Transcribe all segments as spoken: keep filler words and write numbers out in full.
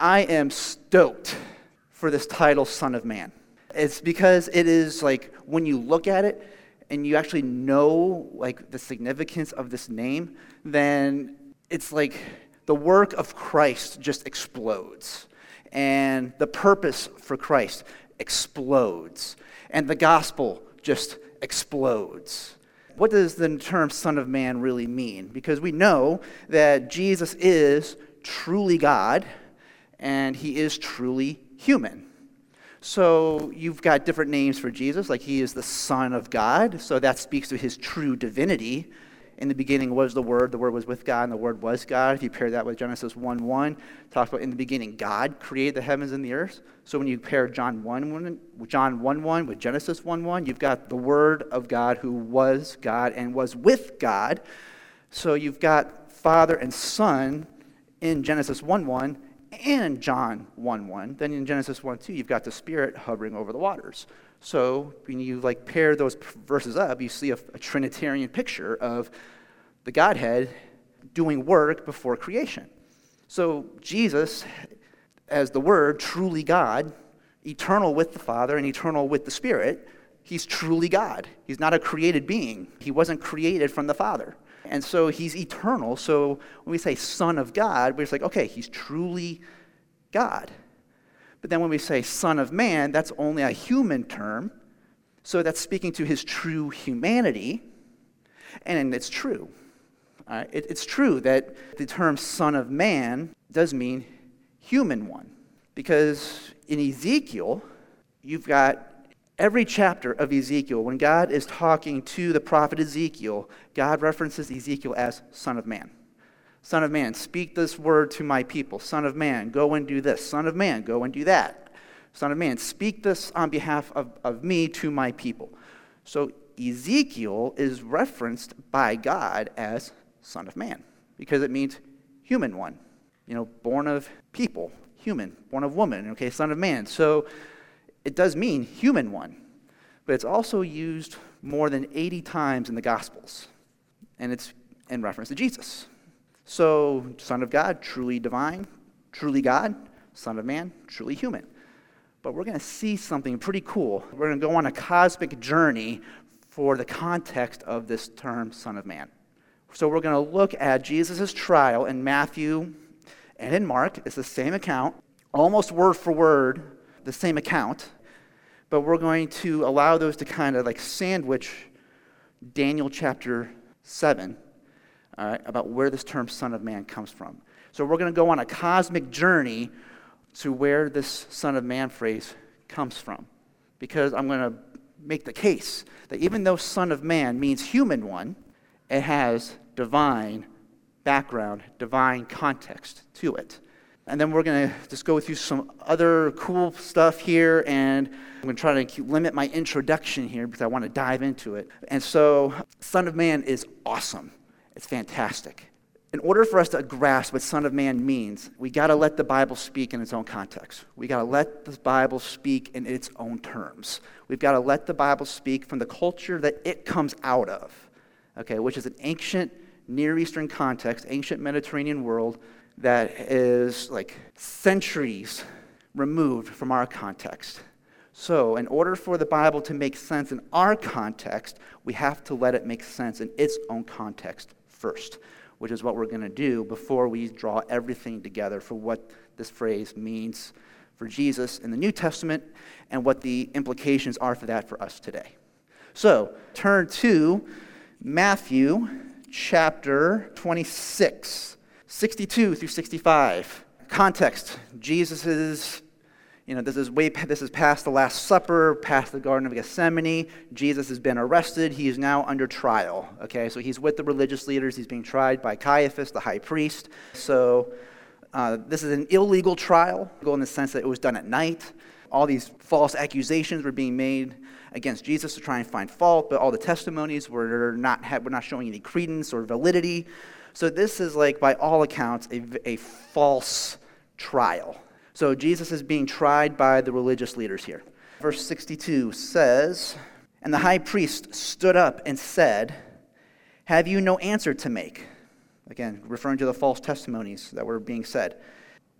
I am stoked for this title, Son of Man. It's because it is like, when you look at it and you actually know like the significance of this name, then it's like the work of Christ just explodes. And the purpose for Christ explodes. And the gospel just explodes. What does the term Son of Man really mean? Because we know that Jesus is truly God, and he is truly human. So you've got different names for Jesus, like he is the Son of God, so that speaks to his true divinity. In the beginning was the Word, the Word was with God, and the Word was God. If you pair that with Genesis one one, it talks about in the beginning God created the heavens and the earth. So when you pair John one one, John one one with Genesis one one, you've got the Word of God who was God and was with God. So you've got Father and Son in Genesis one one and John one one. Then in Genesis one two, you've got the Spirit hovering over the waters. So when you like pair those verses up, you see a, a Trinitarian picture of the Godhead doing work before creation. So Jesus, as the Word, truly God, eternal with the Father and eternal with the Spirit, he's truly God. He's not a created being. He wasn't created from the Father. And so he's eternal. So when we say Son of God, we're just like, okay, he's truly God. But then when we say Son of Man, that's only a human term. So that's speaking to his true humanity. And it's true. Uh, it, it's true that the term Son of Man does mean human one. Because in Ezekiel, you've got every chapter of Ezekiel, when God is talking to the prophet Ezekiel, God references Ezekiel as Son of Man. Son of man, speak this word to my people. Son of man, go and do this. Son of man, go and do that. Son of man, speak this on behalf of, of me to my people. So Ezekiel is referenced by God as Son of Man because it means human one. You know, born of people, human, born of woman, okay, Son of Man. So it does mean human one, but it's also used more than eighty times in the Gospels, and it's in reference to Jesus. So, Son of God, truly divine, truly God, Son of Man, truly human. But we're going to see something pretty cool. We're going to go on a cosmic journey for the context of this term, Son of Man. So we're going to look at Jesus' trial in Matthew and in Mark. It's the same account, almost word for word, the same account. But we're going to allow those to kind of like sandwich Daniel chapter seven. All right, about where this term Son of Man comes from. So we're going to go on a cosmic journey to where this Son of Man phrase comes from. Because I'm going to make the case that even though Son of Man means human one, it has divine background, divine context to it. And then we're going to just go through some other cool stuff here, and I'm going to try to limit my introduction here because I want to dive into it. And so, Son of Man is awesome. It's fantastic. In order for us to grasp what Son of Man means, we got to let the Bible speak in its own context. We got to let the Bible speak in its own terms. We've got to let the Bible speak from the culture that it comes out of, okay, which is an ancient Near Eastern context, ancient Mediterranean world that is like centuries removed from our context. So, in order for the Bible to make sense in our context, we have to let it make sense in its own context first, which is what we're going to do before we draw everything together for what this phrase means for Jesus in the New Testament and what the implications are for that for us today. So, turn to Matthew chapter twenty-six, sixty-two through sixty-five. Context, Jesus is You know, this is way. This is past the Last Supper, past the Garden of Gethsemane. Jesus has been arrested. He is now under trial. Okay, so he's with the religious leaders. He's being tried by Caiaphas, the high priest. So uh, this is an illegal trial, in the sense that it was done at night. All these false accusations were being made against Jesus to try and find fault, but all the testimonies were not were not showing any credence or validity. So this is like, by all accounts, a, a false trial. So Jesus is being tried by the religious leaders here. Verse sixty-two says, "And the high priest stood up and said, 'Have you no answer to make?'" Again, referring to the false testimonies that were being said.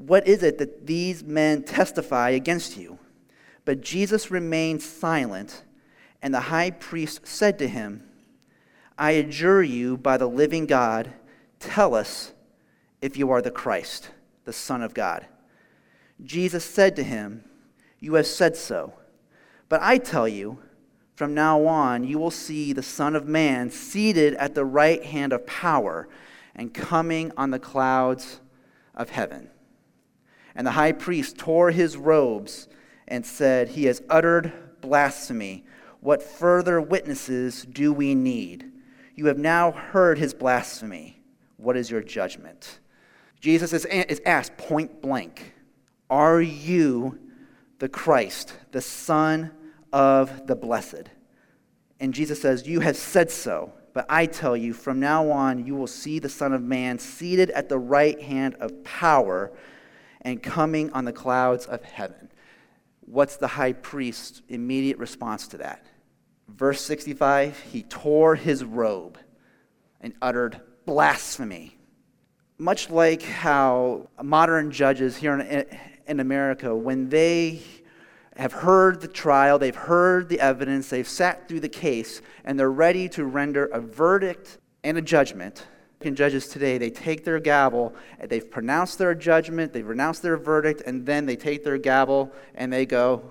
What is it that these men testify against you?" But Jesus remained silent, and the high priest said to him, "I adjure you by the living God, tell us if you are the Christ, the Son of God." Jesus said to him, "You have said so. But I tell you, from now on you will see the Son of Man seated at the right hand of power and coming on the clouds of heaven." And the high priest tore his robes and said, "He has uttered blasphemy. What further witnesses do we need? You have now heard his blasphemy. What is your judgment?" Jesus is, is asked point blank, "Are you the Christ, the Son of the Blessed?" And Jesus says, "You have said so. But I tell you, from now on you will see the Son of Man seated at the right hand of power and coming on the clouds of heaven." What's the high priest's immediate response to that? Verse sixty-five, he tore his robe and uttered blasphemy. Much like how modern judges here in, in America, when they have heard the trial, they've heard the evidence, they've sat through the case, and they're ready to render a verdict and a judgment. And judges today, they take their gavel, and they've pronounced their judgment, they've renounced their verdict, and then they take their gavel and they go,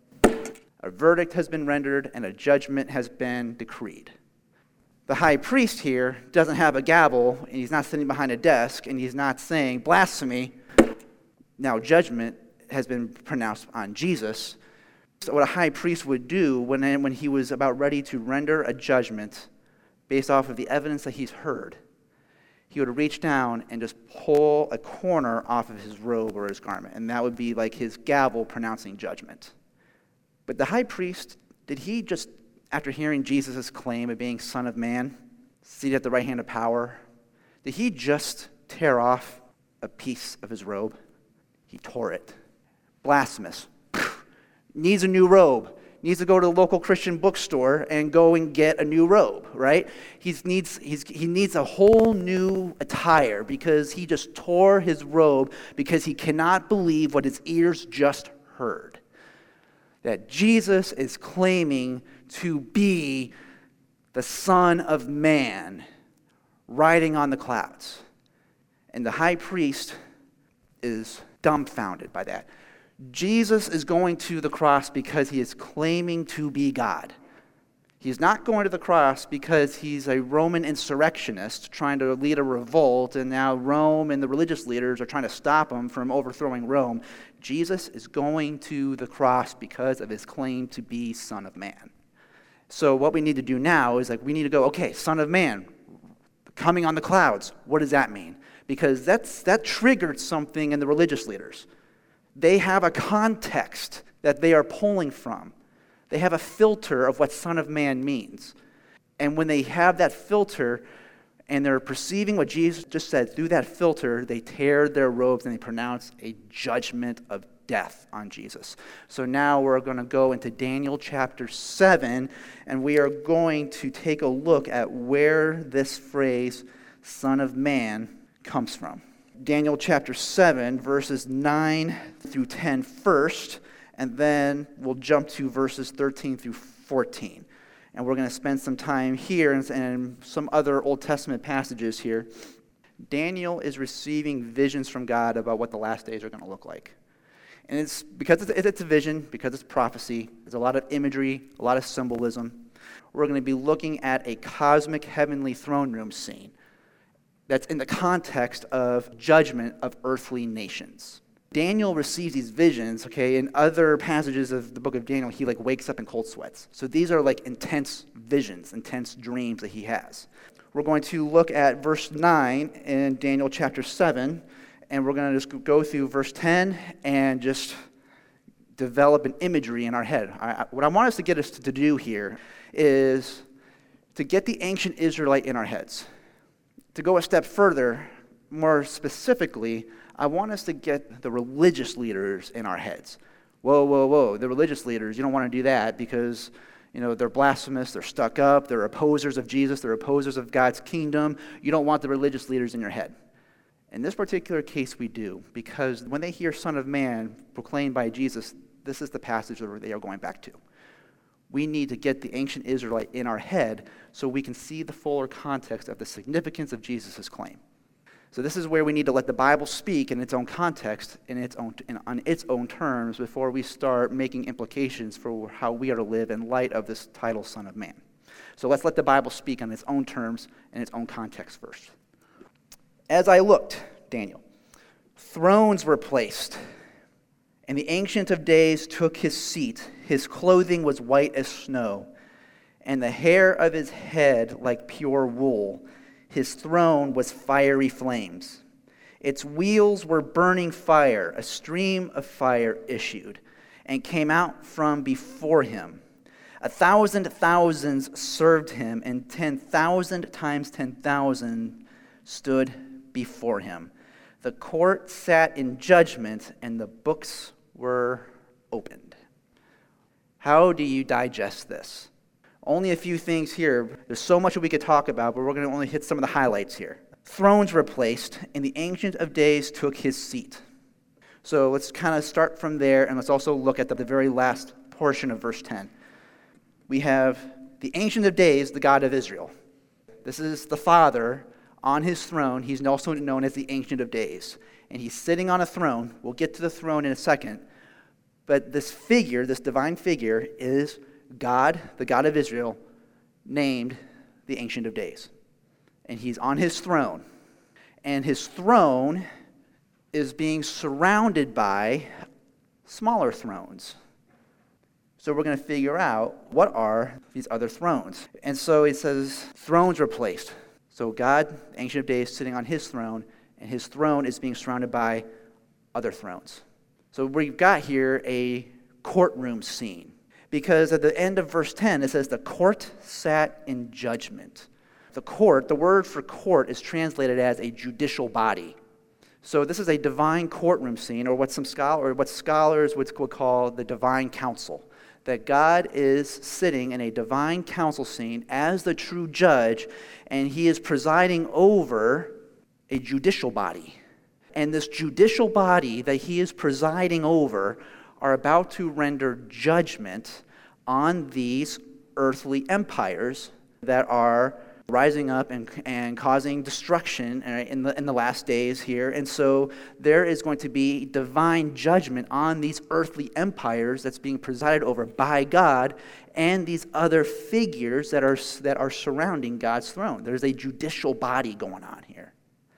"A verdict has been rendered and a judgment has been decreed." The high priest here doesn't have a gavel, and he's not sitting behind a desk, and he's not saying blasphemy. Now judgment has been pronounced on Jesus. So what a high priest would do when, when he was about ready to render a judgment based off of the evidence that he's heard, he would reach down and just pull a corner off of his robe or his garment, and that would be like his gavel pronouncing judgment. But the high priest, did he just, after hearing Jesus' claim of being Son of Man, seated at the right hand of power, did he just tear off a piece of his robe? He tore it. Blasphemous. Needs a new robe. Needs to go to the local Christian bookstore and go and get a new robe, right? He needs, he's, he needs a whole new attire because he just tore his robe because he cannot believe what his ears just heard. That Jesus is claiming to be the Son of Man riding on the clouds. And the high priest is dumbfounded by that. Jesus is going to the cross because he is claiming to be God. He's not going to the cross because he's a Roman insurrectionist trying to lead a revolt, and now Rome and the religious leaders are trying to stop him from overthrowing Rome. Jesus is going to the cross because of his claim to be Son of Man. So what we need to do now is like we need to go, okay, Son of Man, coming on the clouds. What does that mean? Because that's that triggered something in the religious leaders. They have a context that they are pulling from. They have a filter of what Son of Man means. And when they have that filter and they're perceiving what Jesus just said, through that filter, they tear their robes and they pronounce a judgment of death on Jesus. So now we're going to go into Daniel chapter seven, and we are going to take a look at where this phrase, Son of Man, comes from. Daniel chapter seven, verses nine through ten first, and then we'll jump to verses thirteen through fourteen. And we're going to spend some time here and, and some other Old Testament passages here. Daniel is receiving visions from God about what the last days are going to look like. And it's because it's, it's a vision, because it's prophecy, there's a lot of imagery, a lot of symbolism. We're going to be looking at a cosmic heavenly throne room scene that's in the context of judgment of earthly nations. Daniel receives these visions, okay, in other passages of the book of Daniel, he like wakes up in cold sweats. So these are like intense visions, intense dreams that he has. We're going to look at verse nine in Daniel chapter seven, and we're going to just go through verse ten and just develop an imagery in our head. I, what I want us to get us to do here is to get the ancient Israelite in our heads. To go a step further, more specifically, I want us to get the religious leaders in our heads. Whoa, whoa, whoa, the religious leaders, you don't want to do that because, you know, they're blasphemous, they're stuck up, they're opposers of Jesus, they're opposers of God's kingdom. You don't want the religious leaders in your head. In this particular case, we do, because when they hear Son of Man proclaimed by Jesus, this is the passage that they are going back to. We need to get the ancient Israelite in our head so we can see the fuller context of the significance of Jesus' claim. So this is where we need to let the Bible speak in its own context, in its own, in, on its own terms, before we start making implications for how we are to live in light of this title, Son of Man. So let's let the Bible speak on its own terms and its own context first. As I looked, Daniel, thrones were placed, and the Ancient of Days took his seat. His clothing was white as snow, and the hair of his head like pure wool. His throne was fiery flames. Its wheels were burning fire. A stream of fire issued and came out from before him. A thousand thousands served him, and ten thousand times ten thousand stood before him. The court sat in judgment, and the books were opened. How do you digest this? Only a few things here. There's so much that we could talk about, but we're going to only hit some of the highlights here. Thrones were placed, and the Ancient of Days took his seat. So let's kind of start from there, and let's also look at the, the very last portion of verse ten. We have the Ancient of Days, the God of Israel. This is the Father on his throne. He's also known as the Ancient of Days. And he's sitting on a throne. We'll get to the throne in a second. But this figure, this divine figure, is God, the God of Israel, named the Ancient of Days. And he's on his throne. And his throne is being surrounded by smaller thrones. So we're going to figure out what are these other thrones. And so it says thrones were placed. So God, Ancient of Days, sitting on his throne, and his throne is being surrounded by other thrones. So we've got here a courtroom scene. Because at the end of verse ten, it says, the court sat in judgment. The court, the word for court is translated as a judicial body. So this is a divine courtroom scene, or what some scholar, or what scholars would call the divine council. That God is sitting in a divine council scene as the true judge, and he is presiding over a judicial body. And this judicial body that he is presiding over are about to render judgment on these earthly empires that are rising up and, and causing destruction in the, in the last days here. And so there is going to be divine judgment on these earthly empires that's being presided over by God and these other figures that are, that are surrounding God's throne. There's a judicial body going on here.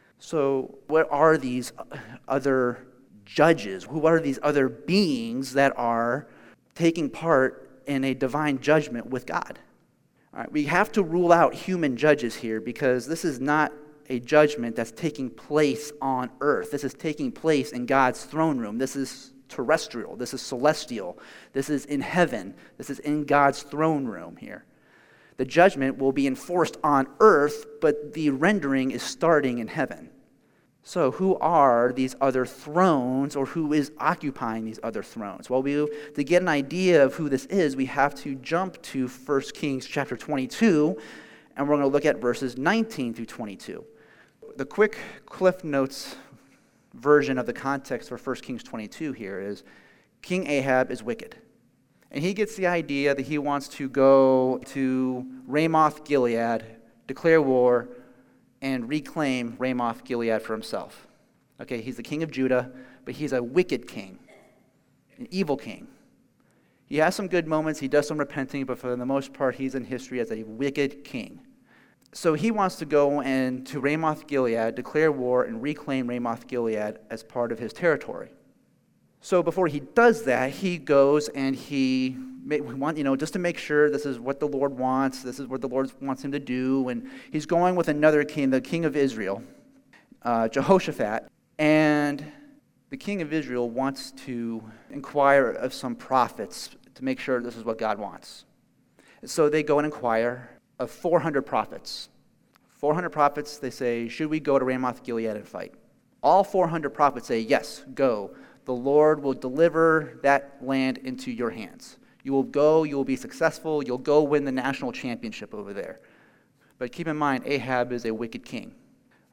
So what are these other judges? Who are these other beings that are taking part in a divine judgment with God? All right, we have to rule out human judges here because this is not a judgment that's taking place on earth. This is taking place in God's throne room. This is terrestrial. This is celestial. This is in heaven. This is in God's throne room here. The judgment will be enforced on earth, but the rendering is starting in heaven. So who are these other thrones, or who is occupying these other thrones? Well, we, to get an idea of who this is, we have to jump to First Kings chapter twenty-two, and we're going to look at verses nineteen through twenty-two. The quick Cliff Notes version of the context for First Kings twenty-two here is King Ahab is wicked. And he gets the idea that he wants to go to Ramoth Gilead, declare war, and reclaim Ramoth Gilead for himself. Okay, he's the king of Judah, but he's a wicked king, an evil king. He has some good moments, he does some repenting, but for the most part, he's in history as a wicked king. So he wants to go and to Ramoth Gilead, declare war, and reclaim Ramoth Gilead as part of his territory. So before he does that, he goes and he, you know, just to make sure this is what the Lord wants, this is what the Lord wants him to do, and he's going with another king, the king of Israel, uh, Jehoshaphat, and the king of Israel wants to inquire of some prophets to make sure this is what God wants. So they go and inquire of four hundred prophets. four hundred prophets, they say, should we go to Ramoth Gilead and fight? All four hundred prophets say, yes, go. The Lord will deliver that land into your hands. You will go, you will be successful, you'll go win the national championship over there. But keep in mind, Ahab is a wicked king.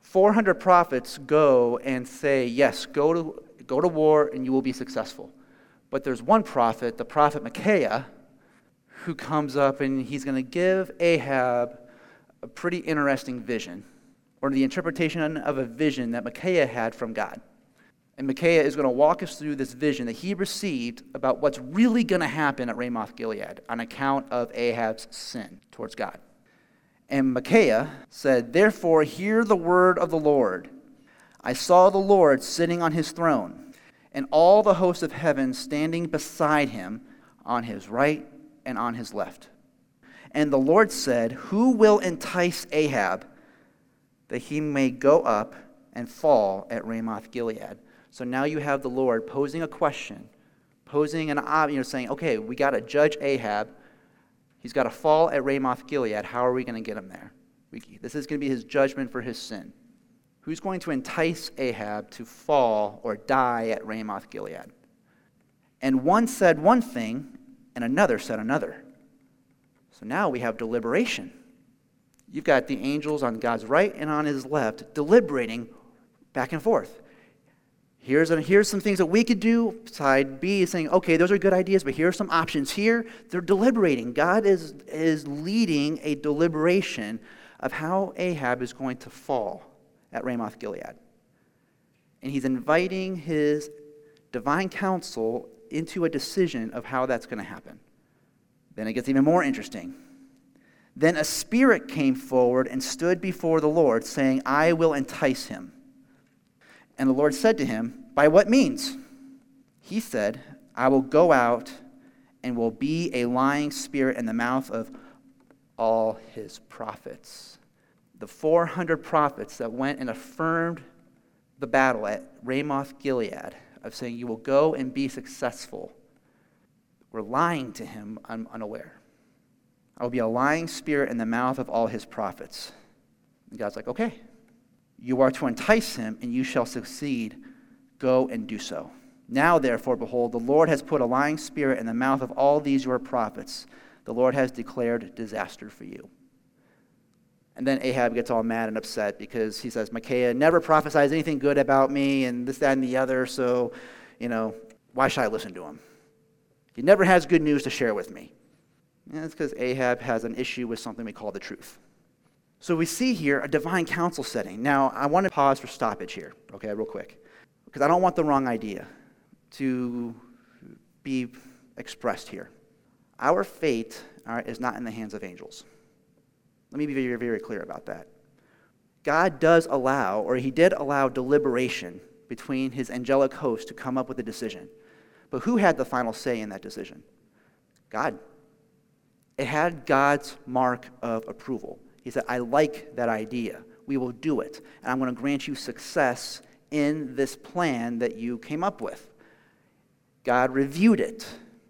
four hundred prophets go and say, yes, go to, go to war and you will be successful. But there's one prophet, the prophet Micaiah, who comes up and he's going to give Ahab a pretty interesting vision, or the interpretation of a vision that Micaiah had from God. And Micaiah is going to walk us through this vision that he received about what's really going to happen at Ramoth Gilead on account of Ahab's sin towards God. And Micaiah said, "Therefore hear the word of the Lord. I saw the Lord sitting on his throne, and all the hosts of heaven standing beside him on his right and on his left. And the Lord said, who will entice Ahab that he may go up and fall at Ramoth Gilead?" So now you have the Lord posing a question, posing an, you know, saying, okay, we got to judge Ahab. He's got to fall at Ramoth Gilead. How are we going to get him there? We, this is going to be his judgment for his sin. Who's going to entice Ahab to fall or die at Ramoth Gilead? And one said one thing, and another said another. So now we have deliberation. You've got the angels on God's right and on his left deliberating back and forth. Here's, a, here's some things that we could do. Side B is saying, okay, those are good ideas, but here are some options here. They're deliberating. God is, is leading a deliberation of how Ahab is going to fall at Ramoth Gilead. And he's inviting his divine counsel into a decision of how that's going to happen. Then it gets even more interesting. Then a spirit came forward and stood before the Lord, saying, I will entice him. And the Lord said to him, by what means? He said, I will go out and will be a lying spirit in the mouth of all his prophets. The four hundred prophets that went and affirmed the battle at Ramoth Gilead of saying, you will go and be successful, were lying to him un- unaware. I will be a lying spirit in the mouth of all his prophets. And God's like, okay, you are to entice him, and you shall succeed. Go and do so. Now, therefore, behold, the Lord has put a lying spirit in the mouth of all these your prophets. The Lord has declared disaster for you. And then Ahab gets all mad and upset because he says, Micaiah never prophesies anything good about me and this, that, and the other, so, you know, why should I listen to him? He never has good news to share with me. And it's because Ahab has an issue with something we call the truth. So we see here a divine counsel setting. Now, I want to pause for stoppage here, okay, real quick, because I don't want the wrong idea to be expressed here. Our fate all right, is not in the hands of angels. Let me be very, very clear about that. God does allow, or he did allow deliberation between his angelic host to come up with a decision. But who had the final say in that decision? God. It had God's mark of approval. He said, I like that idea. We will do it. And I'm going to grant you success in this plan that you came up with. God reviewed it.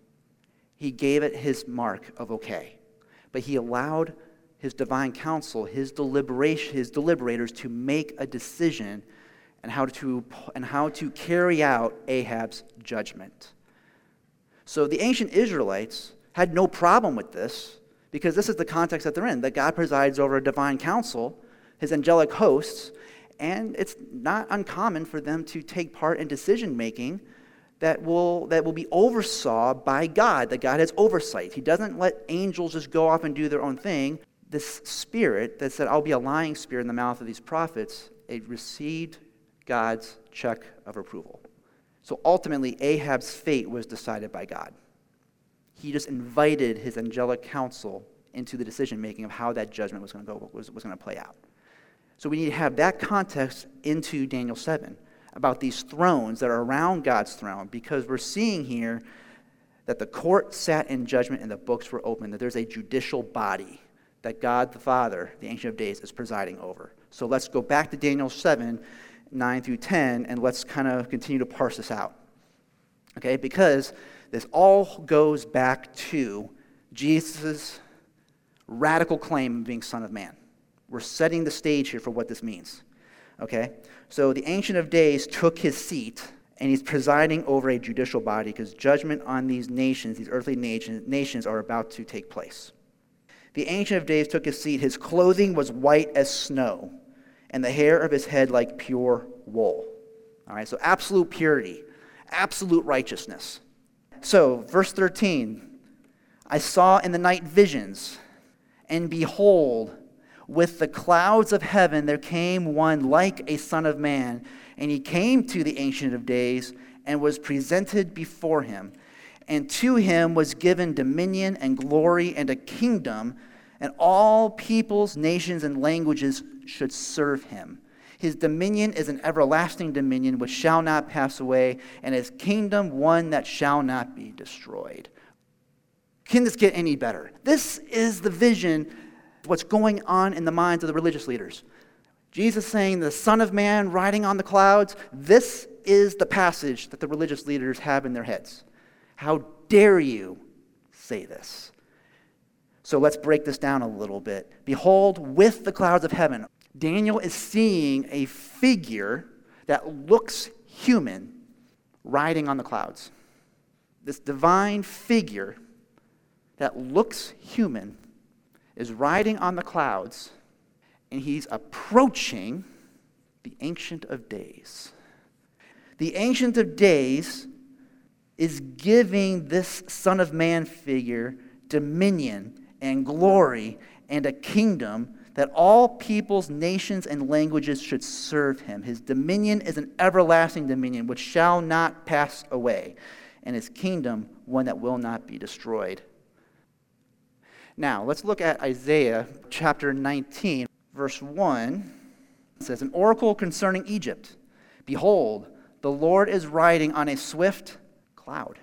He gave it his mark of okay. But he allowed his divine counsel, his deliberation, his deliberators to make a decision and how to and how to carry out Ahab's judgment. So the ancient Israelites had no problem with this, because this is the context that they're in, that God presides over a divine council, his angelic hosts, and it's not uncommon for them to take part in decision-making that will that will be oversaw by God, that God has oversight. He doesn't let angels just go off and do their own thing. This spirit that said, I'll be a lying spirit in the mouth of these prophets, it received God's check of approval. So ultimately, Ahab's fate was decided by God. He just invited his angelic counsel into the decision-making of how that judgment was going to go, was, was going to play out. So we need to have that context into Daniel seven about these thrones that are around God's throne, because we're seeing here that the court sat in judgment and the books were open, that there's a judicial body that God the Father, the Ancient of Days, is presiding over. So let's go back to Daniel seven, nine through ten, and let's kind of continue to parse this out. Okay, because this all goes back to Jesus' radical claim of being Son of Man. We're setting the stage here for what this means. Okay, so the Ancient of Days took his seat, and he's presiding over a judicial body because judgment on these nations, these earthly nation, nations, are about to take place. The Ancient of Days took his seat. His clothing was white as snow, and the hair of his head like pure wool. All right, so absolute purity, absolute righteousness. So, verse thirteen, I saw in the night visions, and behold, with the clouds of heaven there came one like a son of man, and he came to the Ancient of Days and was presented before him. And to him was given dominion and glory and a kingdom, and all peoples, nations, and languages should serve him. His dominion is an everlasting dominion which shall not pass away, and his kingdom one that shall not be destroyed. Can this get any better? This is the vision, what's going on in the minds of the religious leaders. Jesus saying, the Son of Man riding on the clouds. This is the passage that the religious leaders have in their heads. How dare you say this? So let's break this down a little bit. Behold, with the clouds of heaven. Daniel is seeing a figure that looks human riding on the clouds. This divine figure that looks human is riding on the clouds, and he's approaching the Ancient of Days. The Ancient of Days is giving this Son of Man figure dominion and glory and a kingdom that all peoples, nations, and languages should serve him. His dominion is an everlasting dominion which shall not pass away, and his kingdom one that will not be destroyed. Now, let's look at Isaiah chapter nineteen, verse one. It says, an oracle concerning Egypt. Behold, the Lord is riding on a swift cloud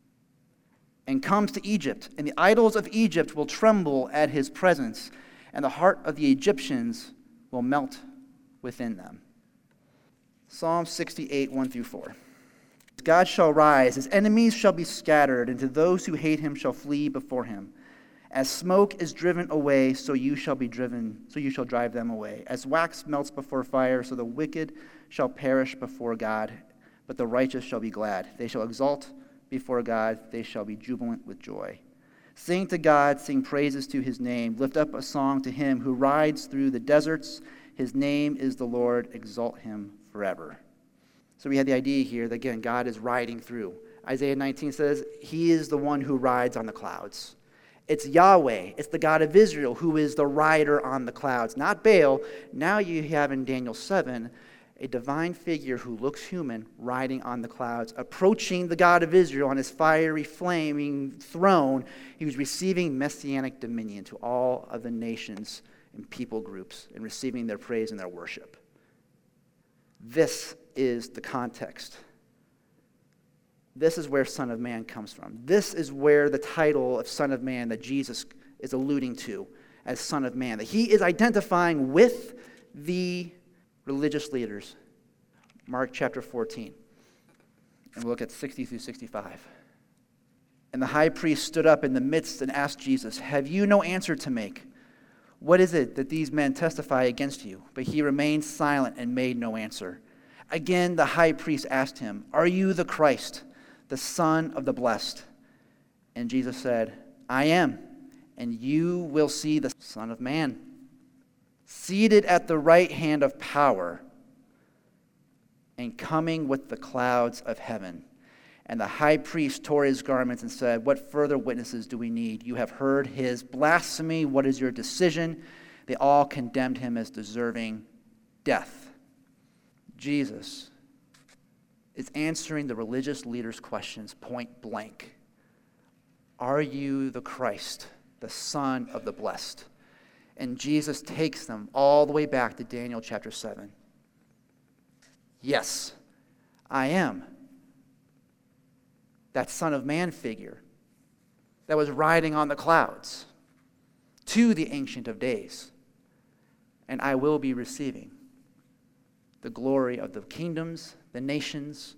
and comes to Egypt, and the idols of Egypt will tremble at his presence, and the heart of the Egyptians will melt within them. Psalm sixty-eight, one through four. God shall rise, his enemies shall be scattered, and to those who hate him shall flee before him. As smoke is driven away, so you shall be driven, so you shall drive them away. As wax melts before fire, so the wicked shall perish before God, but the righteous shall be glad. They shall exult before God, they shall be jubilant with joy. Sing to God, sing praises to his name. Lift up a song to him who rides through the deserts. His name is the Lord, exalt him forever. So we had the idea here that, again, God is riding through. Isaiah nineteen says he is the one who rides on the clouds. It's Yahweh, it's the God of Israel who is the rider on the clouds, not Baal. Now you have in Daniel seven a divine figure who looks human riding on the clouds, approaching the God of Israel on his fiery, flaming throne. He was receiving messianic dominion to all of the nations and people groups and receiving their praise and their worship. This is the context. This is where Son of Man comes from. This is where the title of Son of Man that Jesus is alluding to as Son of Man, that he is identifying with the religious leaders. Mark chapter fourteen. And we'll look at sixty through sixty-five. And the high priest stood up in the midst and asked Jesus, have you no answer to make? What is it that these men testify against you? But he remained silent and made no answer. Again, the high priest asked him, are you the Christ, the Son of the Blessed? And Jesus said, I am, and you will see the Son of Man seated at the right hand of power and coming with the clouds of heaven. And the high priest tore his garments and said, what further witnesses do we need? You have heard his blasphemy. What is your decision? They all condemned him as deserving death. Jesus is answering the religious leaders' questions point blank. Are you the Christ, the Son of the Blessed? And Jesus takes them all the way back to Daniel chapter seven. Yes, I am. That Son of Man figure that was riding on the clouds to the Ancient of Days. And I will be receiving the glory of the kingdoms, the nations,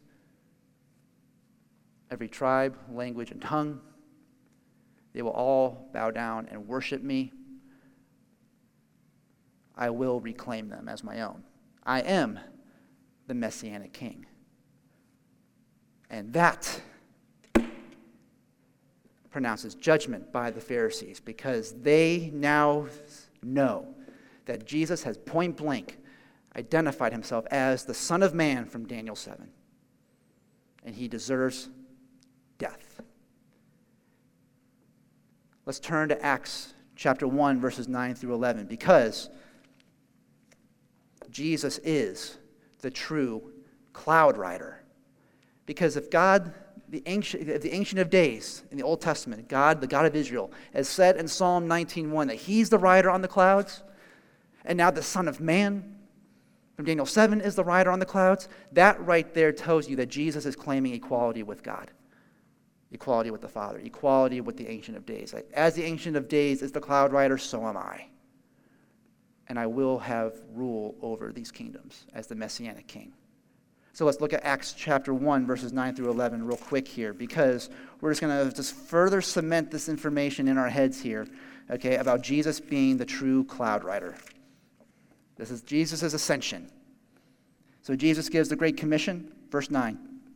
every tribe, language, and tongue. They will all bow down and worship me. I will reclaim them as my own. I am the Messianic King. And that pronounces judgment by the Pharisees because they now know that Jesus has point blank identified himself as the Son of Man from Daniel seven. And he deserves death. Let's turn to Acts chapter one, verses nine through eleven, because Jesus is the true cloud rider. Because if God, the ancient, if the Ancient of Days in the Old Testament, God, the God of Israel, has said in Psalm nineteen one that he's the rider on the clouds, and now the Son of Man from Daniel seven is the rider on the clouds, that right there tells you that Jesus is claiming equality with God, equality with the Father, equality with the Ancient of Days. Like, as the Ancient of Days is the cloud rider, so am I. And I will have rule over these kingdoms as the Messianic King. So let's look at Acts chapter one, verses nine through eleven real quick here, because we're just going to just further cement this information in our heads here, okay, about Jesus being the true cloud rider. This is Jesus' ascension. So Jesus gives the Great Commission, verse nine.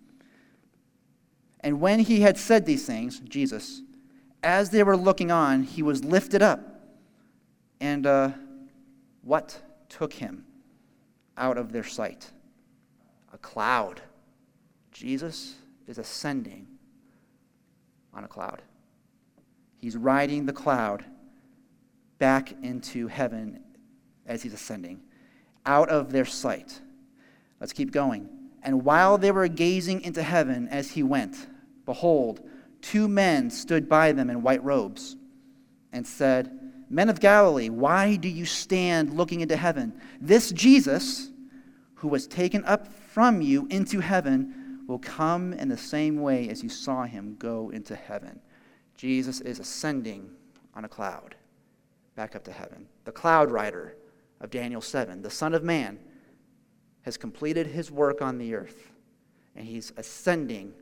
And when he had said these things, Jesus, as they were looking on, he was lifted up. And uh, what took him out of their sight? A cloud. Jesus is ascending on a cloud. He's riding the cloud back into heaven as he's ascending, out of their sight. Let's keep going. And while they were gazing into heaven as he went, behold, two men stood by them in white robes and said, Men of Galilee, why do you stand looking into heaven? This Jesus, who was taken up from you into heaven, will come in the same way as you saw him go into heaven. Jesus is ascending on a cloud back up to heaven. The cloud rider of Daniel seven, the Son of Man, has completed his work on the earth, and he's ascending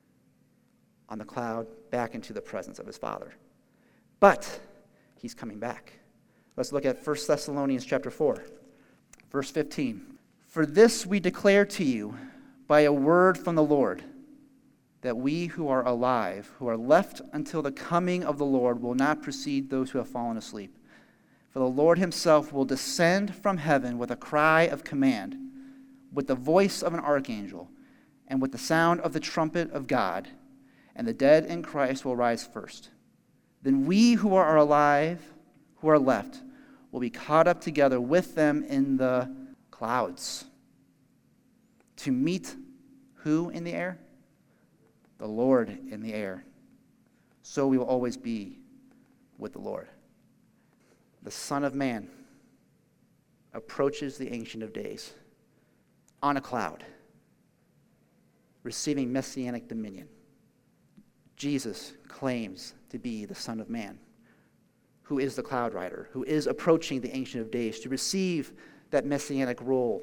on the cloud back into the presence of his Father. But he's coming back. Let's look at First Thessalonians chapter four, verse fifteen. For this we declare to you by a word from the Lord, that we who are alive, who are left until the coming of the Lord, will not precede those who have fallen asleep. For the Lord himself will descend from heaven with a cry of command, with the voice of an archangel, and with the sound of the trumpet of God, and the dead in Christ will rise first. Then we who are alive, who are left, will be caught up together with them in the clouds to meet who in the air? The Lord in the air. So we will always be with the Lord. The Son of Man approaches the Ancient of Days on a cloud, receiving messianic dominion. Jesus claims to be the Son of Man, who is the cloud rider, who is approaching the Ancient of Days to receive that messianic role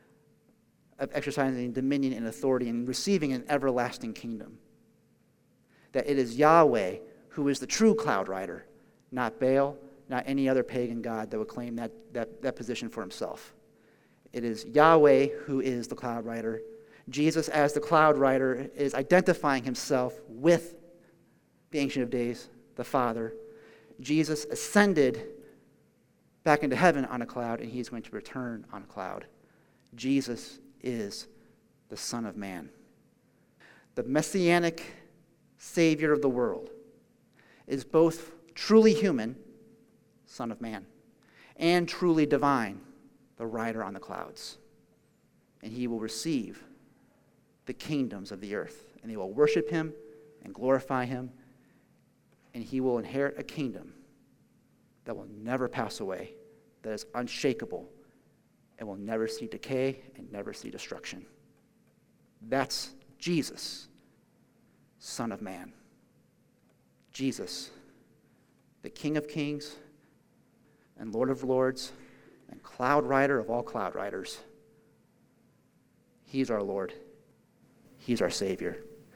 of exercising dominion and authority and receiving an everlasting kingdom. That it is Yahweh who is the true cloud rider, not Baal, not any other pagan god that would claim that, that, that position for himself. It is Yahweh who is the cloud rider. Jesus, as the cloud rider, is identifying himself with the Ancient of Days, the Father. Jesus ascended back into heaven on a cloud, and he's going to return on a cloud. Jesus is the Son of Man. The messianic Savior of the world is both truly human, Son of Man, and truly divine, the rider on the clouds. And he will receive the kingdoms of the earth, and they will worship him and glorify him, and he will inherit a kingdom that will never pass away, that is unshakable, and will never see decay and never see destruction. That's Jesus, Son of Man. Jesus, the King of Kings and Lord of Lords and cloud rider of all cloud riders. He's our Lord. He's our Savior.